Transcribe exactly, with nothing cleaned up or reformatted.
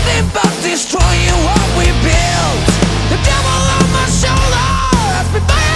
nothing but destroying what we built. The devil on my shoulder has been fighting